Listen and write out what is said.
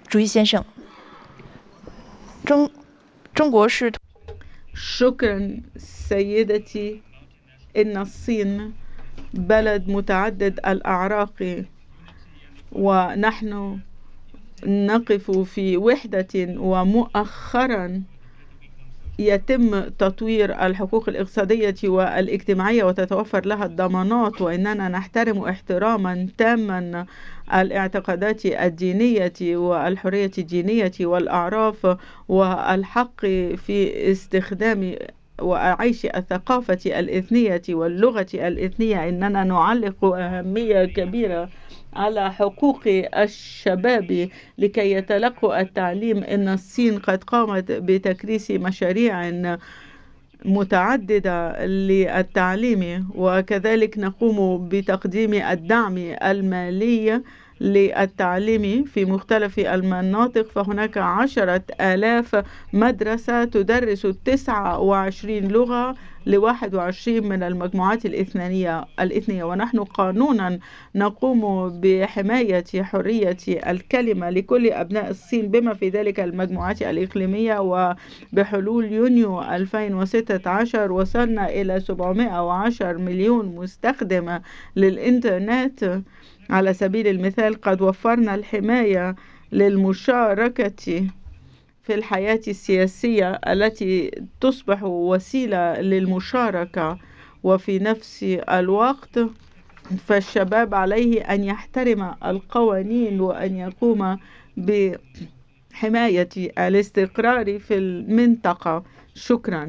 主席先生，中国是 شكرا سيدتي. إن الصين بلد متعدد الأعراق، ونحن نقف في وحدة، ومؤخرا يتم تطوير الحقوق الاقتصادية والاجتماعية وتتوفر لها الضمانات، وإننا نحترم احتراما تاما الاعتقادات الدينية والحرية الدينية والأعراف والحق في استخدام وعيش الثقافة الإثنية واللغة الإثنية. إننا نعلق أهمية كبيرة على حقوق الشباب لكي يتلقوا التعليم. إن الصين قد قامت بتكريس مشاريع متعددة للتعليم، وكذلك نقوم بتقديم الدعم المالي للتعليم في مختلف المناطق. فهناك 10,000 مدرسة تدرس 29 لغة ل21 من المجموعات الإثنية، ونحن قانونا نقوم بحماية حرية الكلمة لكل أبناء الصين بما في ذلك المجموعات الإقليمية. وبحلول يونيو 2016 وصلنا إلى 710 مليون مستخدم للإنترنت. على سبيل المثال قد وفرنا الحماية للمشاركة في الحياة السياسية التي تصبح وسيلة للمشاركة، وفي نفس الوقت فالشباب عليه أن يحترم القوانين وأن يقوم بحماية الاستقرار في المنطقة. شكرا.